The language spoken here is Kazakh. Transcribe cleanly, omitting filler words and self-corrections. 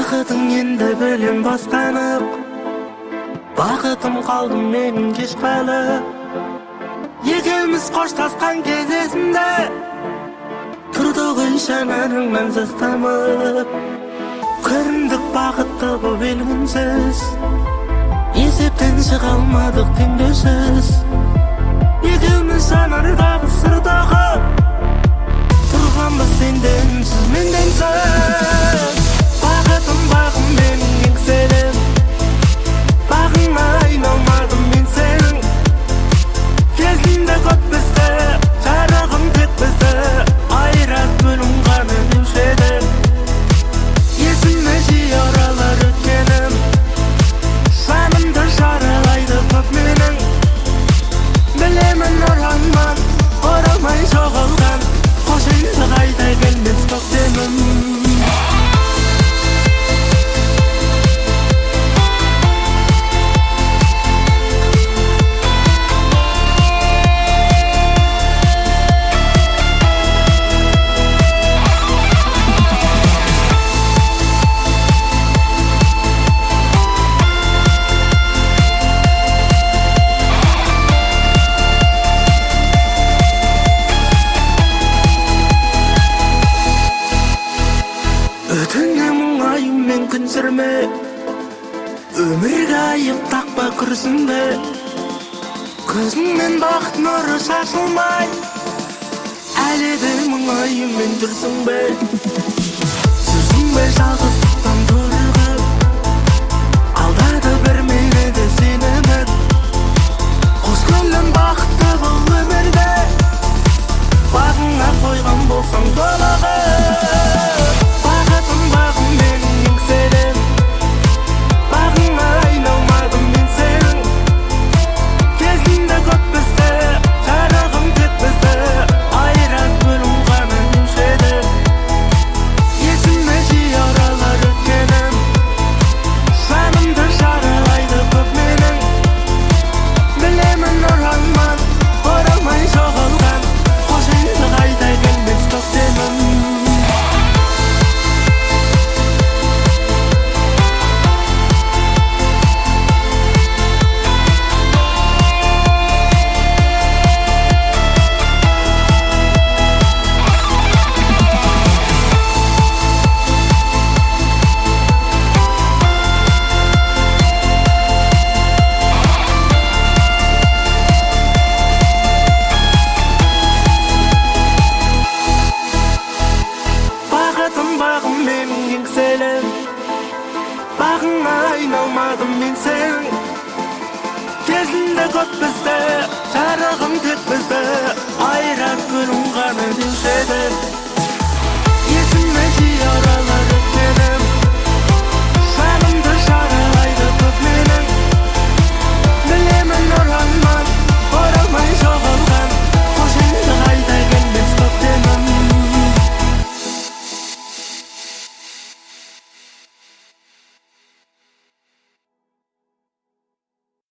Бақытың енді бөлем бастанып, бақытым қалдым менің кеш қалып. Екеуміз қоштасқан кезесінде тұрдық үй жанарыңнан жас тамып. Көріндік бақытты боп белгінсіз, есептен шыға алмадық теңдеусіз. Екеуміз жанардағы сырдағы тұрғанбыз сенде үнсіз менден сөз. Бақытым бағым менің еңселім, бағыңа айналмадым мен сенің. Кезінде көп бізді, жарығым тек бізді айырат бөлім ғана деуші еді. Есіме жиі оралар өткенім, жанымды жаралайды көп менің. Білемін оралман, оралмай жоғалған, қош енді қайта келмес көктемім. Өтіңе мұңаюмен күн сүрме, өмірге айып тақпа күрсінбе. Көзіңнен бақыт нұры шашылмай, әлі де мұңаюмен жүрсің бе. Жүрсің бе жалғыздықтан торығып, алдады бір мені де сені үміт. Қос көңілім бақытты бұл өмірде, бағыңа қойған болсаң толығып. Бақытым бағым менің еңселім, бағыңа айналмадым мен сенің. Кезінде көп бізді, жарығым тек бізді айырат бөлім ғана деуші еді. Есіме жиі оралар өткенім, жанымды жаралайды көп менің. Білемін оралман, оралмай жоғалған, қош енді қайта келмес көктемім. Бақытым бағым менің еңселім, бағыңа айналмадым мен сенің. Кезінде көп бізді, жарығым тек бізді